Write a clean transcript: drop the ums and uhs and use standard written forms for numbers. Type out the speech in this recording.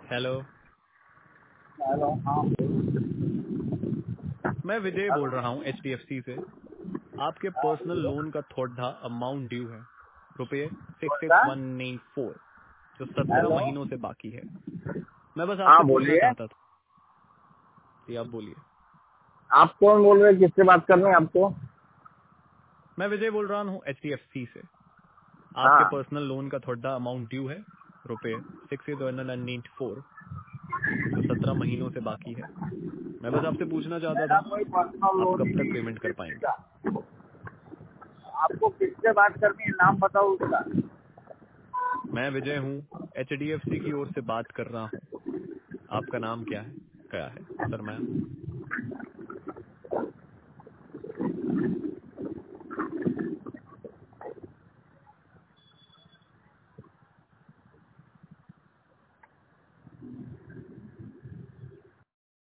Hello. Hello. हाँ। मैं विजय बोल हेलो। रहा हूँ HDFC से। आपके हाँ पर्सनल बोलिए। लोन का थोड़ा अमाउंट ड्यू है, रुपये कौन सिक्स सा? सिक्स वन नाइन फोर जो 17 हेलो। महीनों से बाकी है। मैं बस हाँ आपसे पूछना बोलिए। चाहता था। जी आप बोलिए। आप कौन बोल रहे हैं? किससे बात कर रहे हैं आपको? मैं विजय बोल रहा हूँ HDFC से। आपके हाँ। पर्सनल लोन का थोड़ा अमाउंट ड्यू है, रुपये 6,194 जो 17 महीनों से बाकी है। मैं बस आपसे पूछना चाहता मेरा था, कोई पर्सनल आप लोन कब तक नहीं पेमेंट कर है पाएंगे? का। आपको किससे बात करनी है? नाम बताओ उसका। मैं विजय हूँ, HDFC की ओर से बात कर रहा हूँ। आपका नाम क्या है? क्या है सरमाया?